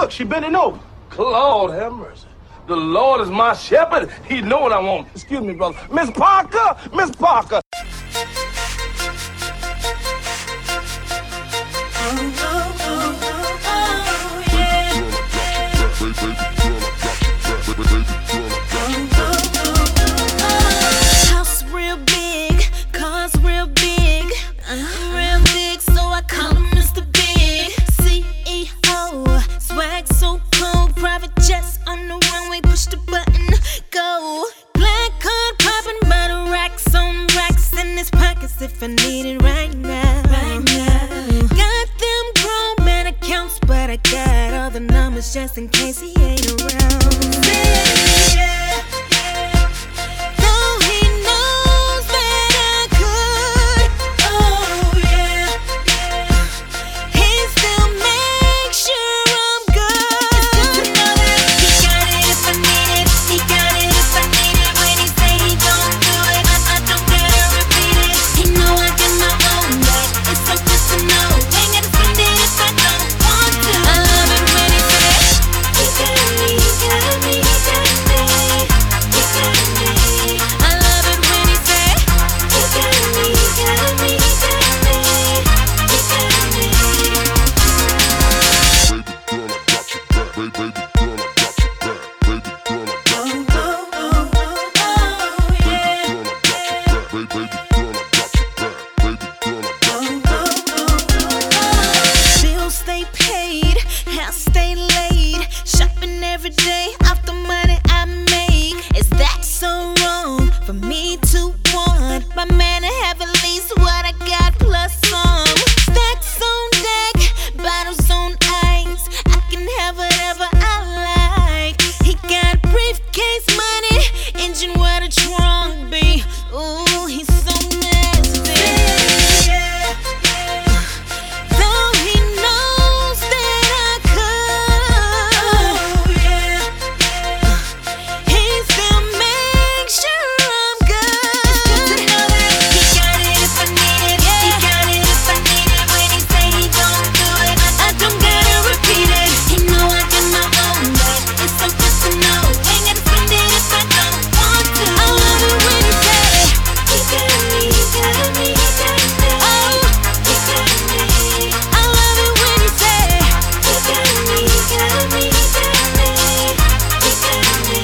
Look, she bending over. Lord have mercy. The Lord is my shepherd. He know what I want. Excuse me, brother. Miss Parker! Miss Parker! House real big, cars real big. Real big, so I call him Mr. Big. CEO, swag so cold. Private jets on the runway, push the button, go. Black card popping, by the racks on racks in his pockets if I need it right now. Got them grown man accounts, but I got all the numbers just in case he ain't around. Though he knows that I could, oh yeah, he still makes sure I'm good. It's good to know that he got it if I need it. He got it if I need it. When he say he don't do it, I don't gotta repeat it. He know I get my own back. It's so good to know. Ain't gotta spend it if I don't want to. I love it when he say he got me, he got me, he got me, he got me. I love it when he say he got me, he got me, he got me, he got me. Baby girl, I got your back. Baby girl, I got your back. Baby girl, I got your back. Baby girl, I got your back. Baby girl, I got your back. Bills stay paid, house stay laid. Shopping every day off the money I make. Is that so wrong for me to want my man to have at least what I got plus some? Stacks on deck, bottles on ice. I can have whatever I like. He got briefcase money, engine where the trunk be. Ooh, he's so nasty. Though he knows that I could, oh yeah, he still makes sure I'm good. It's good to know that he got it if I need it. He got it if I need it. When he say he don't do it, I don't gotta repeat it. He know I get my own back. It's so good to know. Ain't gotta spend it if I don't want to. I love it when he say he got me, he got me, he got me. Oh, he got me. I love it when he say he got me, he got me, he got me, he got me.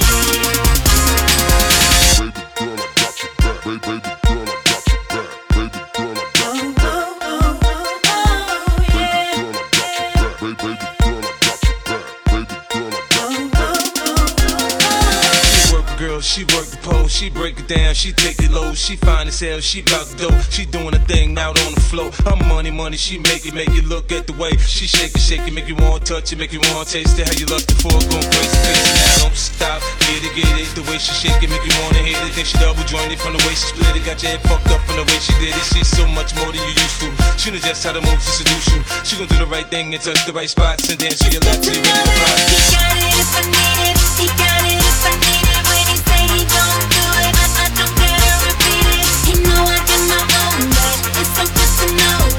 Baby girl, I got your back. Baby girl, I got your back. Baby girl, I got your back. Baby girl, I got your back. Baby girl, I got your back. She work a girl, she work the pole, she break it down, she take it low, she fine as hell, she bout the dough, she doing a thing out on the floor. Her money, she make it look at the way she shake it, make you want to touch it, make you want to taste it. How you love before going crazy, crazy now, don't stop, get it, the way she shake it, make you want to hit it. Then she double jointed from the way she split it, got your head fucked up from the way she did it. She's so much more than you used to. She knows just how to move to seduce you. She gon' do the right thing and touch the right spots, and then she'll let you ready to rock. He got it if I need it. He got it if I need it. When he say he don't do it, I don't gotta repeat it. He know I get my own back. It's so good to know.